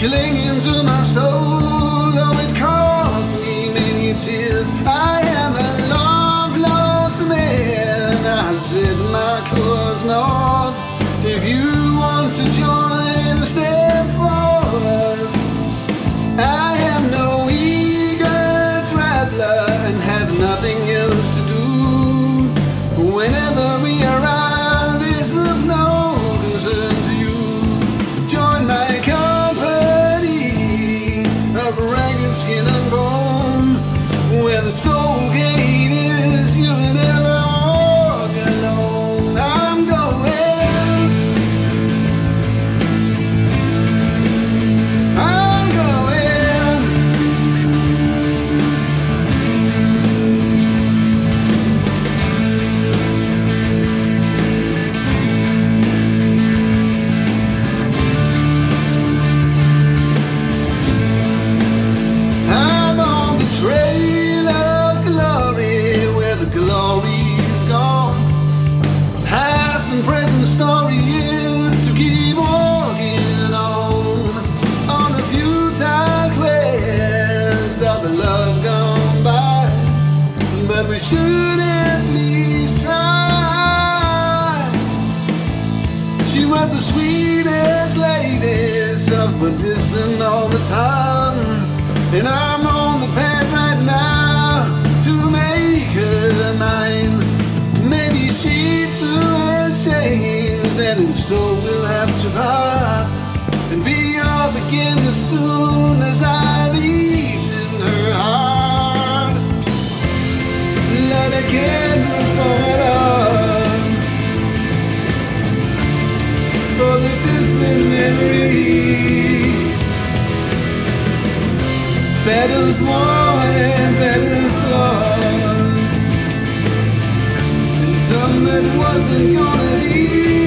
clinging to my soul, though it cost me many tears. I am a love-lost man. I've set my course north. If you want to join, step forward. I am no eager traveler and have nothing else to do. Whenever we arrive, it's of no concern to you. Join my company of ragged skin and bone, where the soul gate is. You'll never walk alone. I'm going. I'm going. I'm on the trail of glory, where the glory's gone. Past and present story is to keep walking on a futile quest of the love gone by. But we should at least try. She was the sweetest lady, soft but distant all the time. And I'm on the path right now to make her mine. Maybe she too has changed, and if so, we'll have to part and be off again as soon as I've eaten her heart. Light a candle for my love, for the distant memory. Battles won and battles lost, and some that wasn't gonna be.